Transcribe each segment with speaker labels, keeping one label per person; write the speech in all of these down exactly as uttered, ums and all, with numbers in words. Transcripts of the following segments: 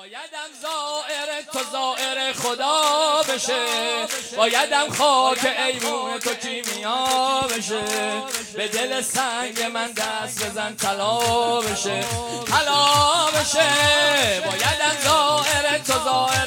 Speaker 1: بایدم زائر تو زائر خدا بشه، بایدم خاک ایوون تو کیمیا بشه، به دل سنگ من دست بزن طلا بشه، طلا بشه. بایدم زائر تو زائر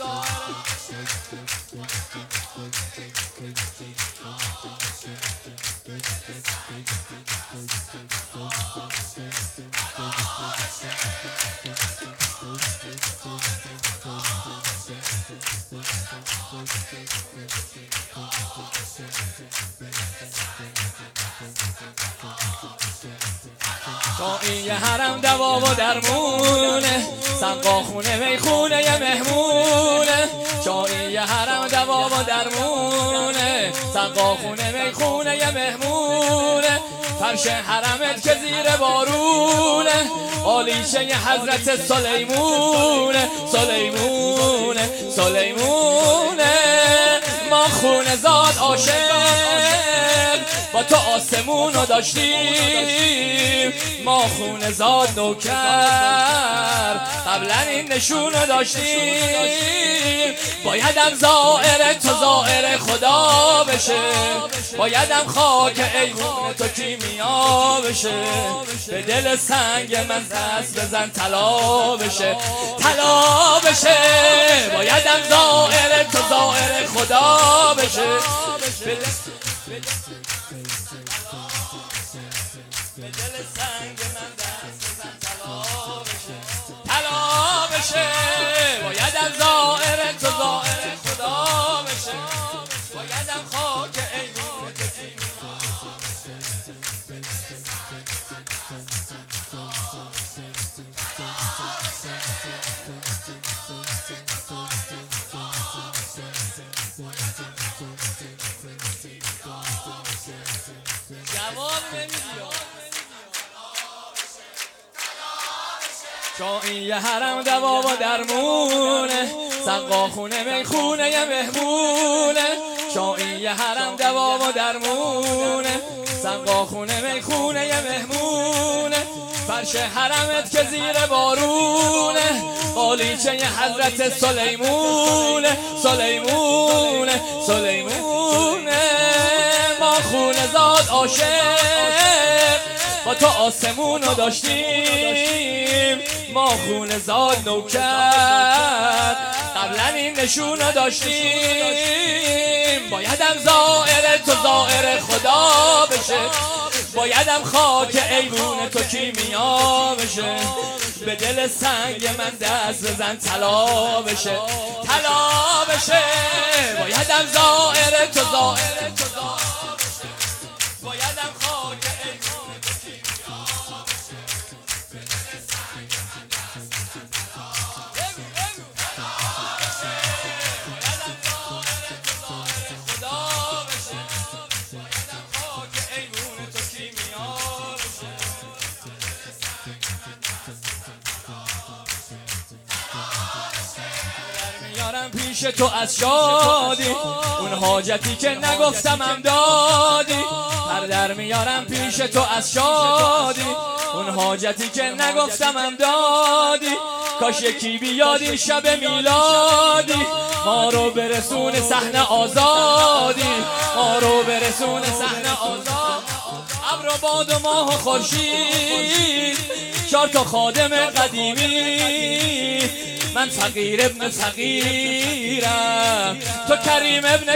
Speaker 1: شاعی حرم دوا و درمونه، سقا خونه میخونه یه مهمونه. شاعی حرم دوا و درمونه، سقا خونه میخونه یه مهمونه. فرش حرمت که زیر بارونه، آلیشه ی حضرت سلیمونه، سلیمونه سلیمونه. ما خون زاد عاشق با تو آسمون رو داشتیم، ما خون زاد نوکر قبلا این نشون رو داشتیم. بایدم زائر تو زائر خدا بشه، بایدم خاک ایوون تو کیمیا بشه، به دل سنگ من دست بزن طلا بشه، طلا بشه. بایدم زائر تو زائر خدا بشه، به دل سنگ من دست بزن طلا بشه، طلا بشه. بایدم زائر تو زائر خدا بشه، بایدم خاک ایوون تو کیمیا جواب نمیدی. شاعی حرم دوا و درمونه، سقا خونه میخونه یه مهمونه. شاعی حرم دوا و درمونه، سقا خونه میخونه یه مهمونه. فرش حرمت که زیر بارونه، قالیچه ی حضرت سلیمونه، سلیمونه سلیمونه. ما خون زاد عاشق با تو آسمون رو داشتیم، ما خون زاد نوکر قبلا این نشون رو داشتیم. بایدم زائر تو زائر خدا بشه، بایدم خاک ایوون تو کیمیا بشه، به دل سنگ من دست بزن طلا بشه، طلا بشه. بایدم زائر تو زائر خدا بشه، بایدم خاک ایوون تو کیمیا بشه، به دل سنگ من دست بزن طلا بشه، بایدم زائر تو زائر خدا بشه، بایدم خاک ایوون تو کیمیا بشه، به دل سنگ من دست بزن طلا بشه، طلا بشه. در میارم پیش تو از شادی، اون حاجتی که نگفتمم دادی. هر در میارم پیش تو از شادی، اون حاجتی که نگفتمم دادی. کاش یکی بیادی شب میلادی، ما رو برسون صحنه آزادی، ما رو برسون صحنه آزاد. ابر و باد و ماه و خورشید، چار تا خادم قدیمی. من فقیر ابن فقیرم، تو کریم ابن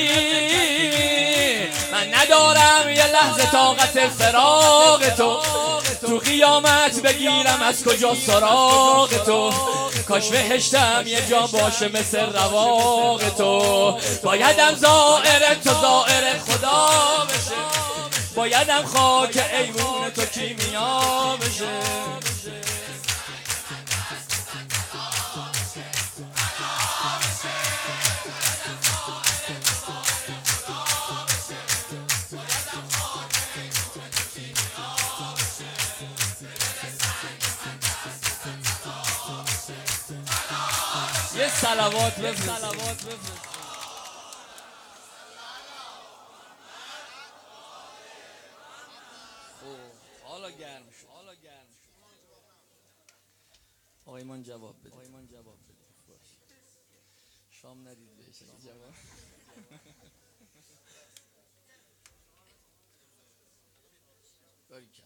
Speaker 1: کریم. من ندارم یه لحظه طاقت فراق تو، تو قیامت بگیرم از کجا سراغ تو. کاش بهشتم یه جا باشه مثل رواق تو. بایدم زائر تو زائر خدا بشه، بایدم خاک ایوون تو کیمیا بشه. یه صلوات بفرست. حالا گرم شد. آقای آیمان جواب بده. آیمان جواب بده. شام ندید بهش جواب. باری کلا.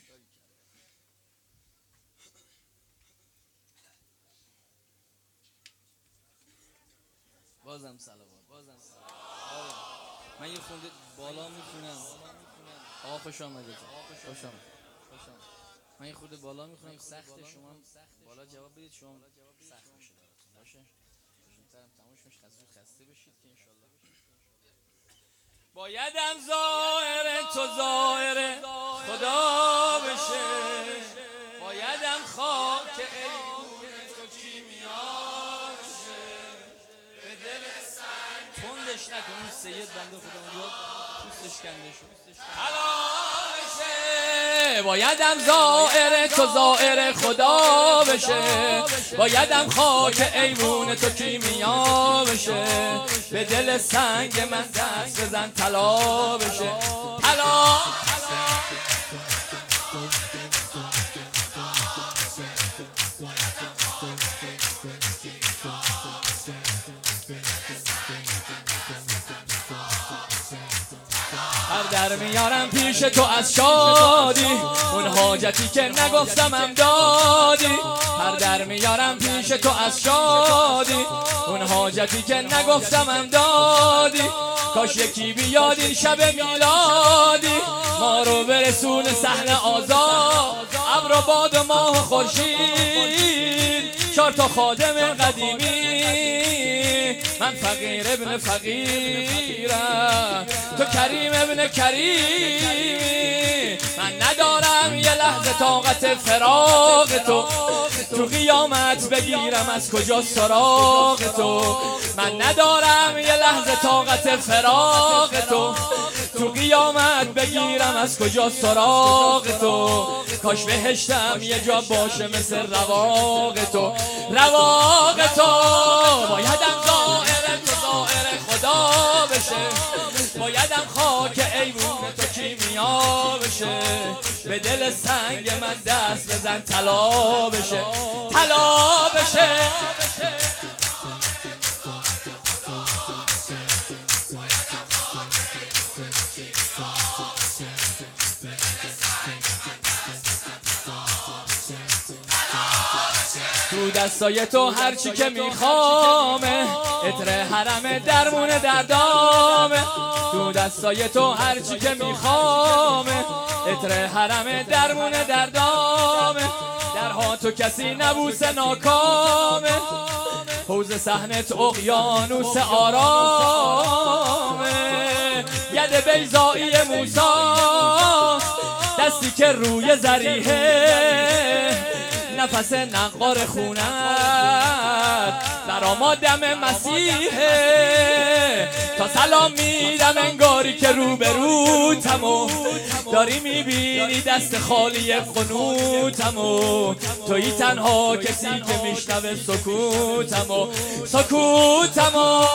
Speaker 1: بازم سلام. بازم سلام. من یه خونده بالا میخونم. آقا خوش آمدید. خوش آمد. من یه خورده بالا میخونم سخته، شما بالا جواب بدید، شما سخت میشه براتون. باشه؟ زودترم تموم شه، خسته خسته بشید که انشالله. بایدم ظاهر تو ظاهر خدا بشه، بایدم خاک ایوون تو کیمیا بشه، به دل سنگ تندش نکن. سید بنده خدا اونجا پوستش کنده شد. بایدم ظاهر تو ظاهر خدا بشه، بایدم خاک ایوون تو کیمیا بشه، به دل سنگ من دست بزن طلا بشه. طلا هر در میارم پیش تو از شادی، اون حاجتی که نگفتمم دادی. هر در میارم پیش تو از شادی، اون حاجتی که نگفتمم دادی. کاش یکی بیاد این شب میلادی، ما رو برسون صحنه آزاد. ابر و باد و ماه و خورشید، چهار تا خادم قدیمی. من فقیر ابن فقیرم، تو کریم ابن کریمی. من ندارم یه لحظه طاقت فراق تو، تو قیامت بگیرم از کجا سراغ تو. من ندارم یه لحظه طاقت فراق تو، تو قیامت بگیرم از کجا سراغ تو. کاش بهشتم یه جا باشه مثل رواق تو، رواق تو. بایدم ظاهر تو ظاهر خدا بشه، بایدم خاک ایوون تو کیمیا بشه، به دل سنگ من دست بزن طلا بشه. طلا بشه. تو دستای تو هرچی که میخوامه، عطر حرم درمون دردامه. تو دستای تو هرچی که میخوامه، عطر حرم درمون دردامه. درها تو کسی نبوسه ناکامه، حوض صحنت اقیانوس آرامه. ید بیضایی موسیٰ، دستی که روی زریحه، نفس نقار خونت درآمد دم مسیحه. تا سلام میدم انگاری که روبروتمو، داری میبینی دست خالی قنوتمو. تویی تنها کسی که میشنوه سکوتمو، سکوتمو.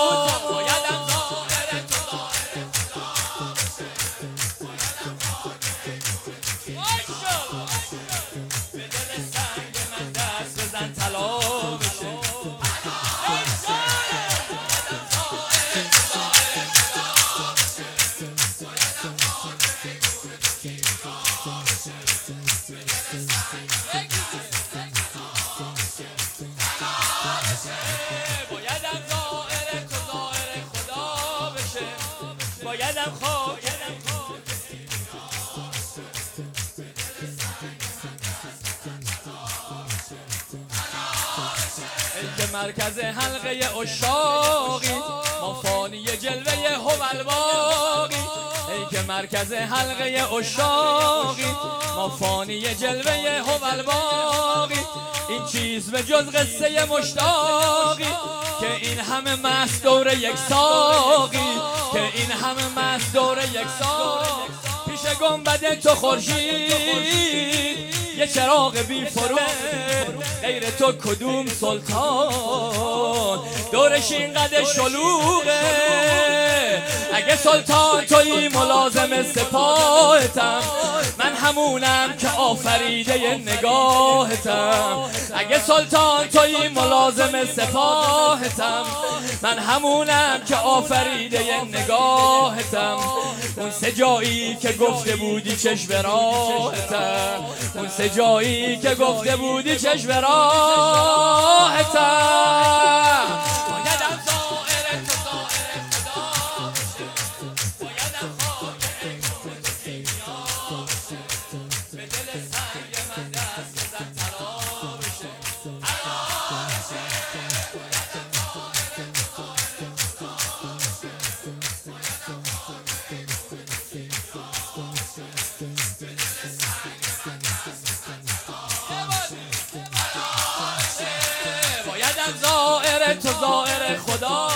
Speaker 1: بایدم خاک ای که مرکز حلقه عشاقی، ما فانی جلوه هوالباقی. ای که مرکز حلقه عشاقی، ما فانی جلوه هوالباقی. این چیز به جز قصه مشتاقی، که این همه مست دور یک ساقی، که این همه مست دور یک ساقی. پیش گنبد تو خورشید یه چراغ بی فروغ، غیر تو کدوم سلطان دورش اینقدر شلوغه، اگه سلطان توی ملازم سپاهتم، من همونم که آفریده نگاهتم. اگه سلطان توی ملازم سپاهتم، من همونم که آفریده نگاهتم. اون سه جایی که گفته بودی چشم راهتم، اون سه جایی که گفته بودی چشم راهتم. بایدم زائر تو زائر خدا، بایدم خاک ایوون تو کیمیا بشه، به دل سنگ من دست بزن ترا بشه، ترا بشه. بایدم زائر تو زائر خدا،